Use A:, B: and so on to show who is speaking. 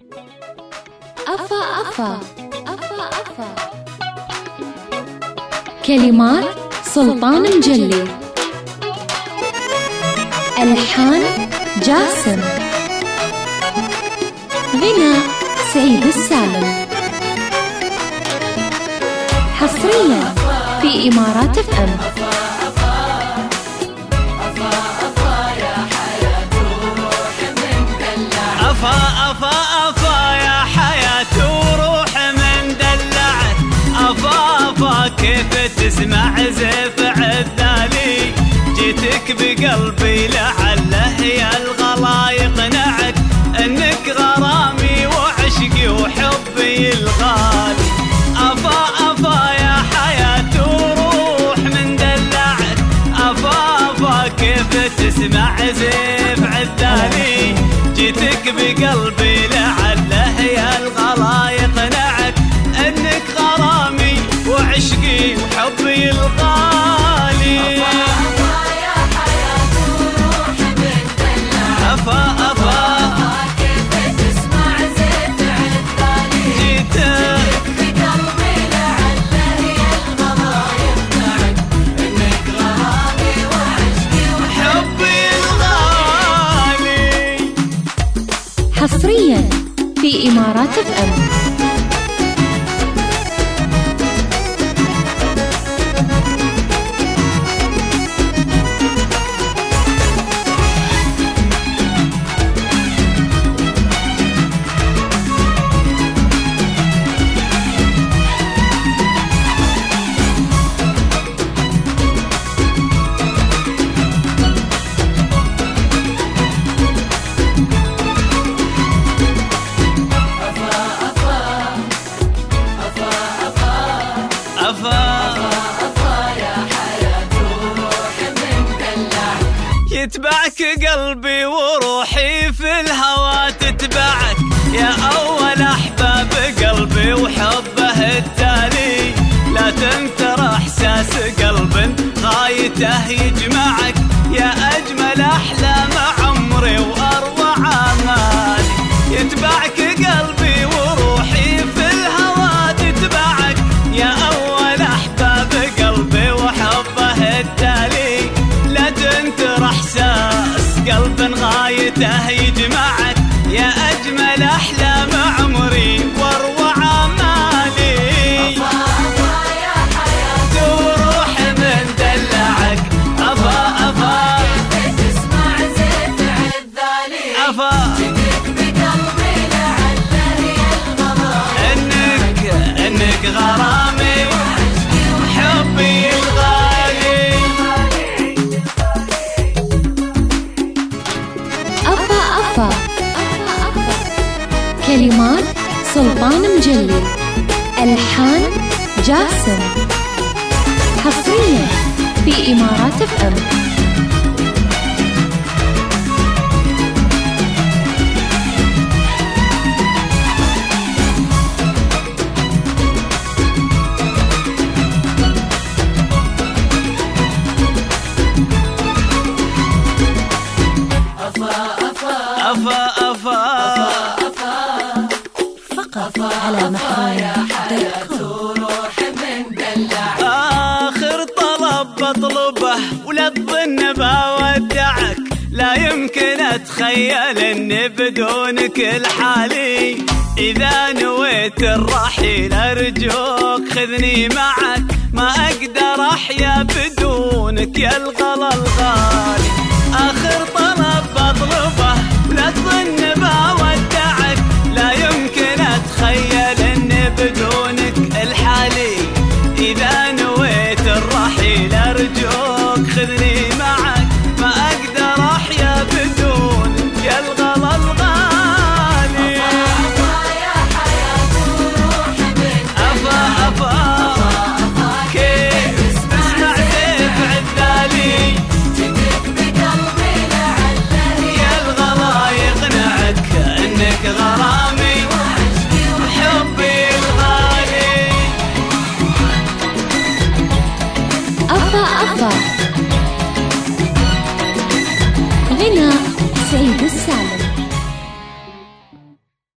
A: أفا أفا أفا أفا. كلمات سلطان مجلي، ألحان جاسم، غنى سعيد السالم. حصريا في إمارات FM.
B: كيف تسمع زيف عذالي، جيتك بقلبي لعله يا الغلا يقنعك انك غرامي وعشقي وحبي الغالي. افا افا يا حياة وروح من دلعك، افا افا كيف تسمع زيف عذالي، جيتك بقلبي لعله يا الغلا يقنعك انك غرامي وعشقي وحبي الغالي.
C: أفا يا حياة وروح من دلعك،
B: أفا أفا
C: كيف تسمع زيف عذالي، جيتك بقلبي لعله يا الغلا يقنعك إنك غرامي وعشقي
B: وحبي الغالي.
A: حصريا في إمارات FM.
B: يتبعك قلبي وروحي في الهوى تتبعك، يا أول أحباب قلبي وحبه التالي، لا تنثر إحساس قلب غايته يجمعك، يا أجمل أحلام عمري وأروع آمالي. يتبعك قلبي وروحي في الهوى تتبعك، يا أول أحباب قلبي وحبه التالي، لا تنثر إحساس قلب غايته يجمعك، يا أجمل أحلام عمري وأروع آمالي.
C: أفا أفا يا حياة
B: وروح من دلعك، أفا أفا
C: كيف تسمع زيف عذالي،
B: أفا
C: جيتك بقلبي لعله يا الغلا
B: إنك غرامي وحبي الغالي.
A: أفا أفا. كلمات سلطان مجلي، ألحان جاسم. حصريا في إمارات FM.
B: أفا أفا
A: فقط على محرم.
C: وروح من دلعك،
B: آخر طلب بطلبه ولا تظن بودعك، لا يمكن أتخيل إني بدونك الحالي، إذا نويت الرحيل أرجوك خذني معك، ما أقدر أحيا بدونك يا الغلا الغالي. آخر طلب بطلبه ولا تظن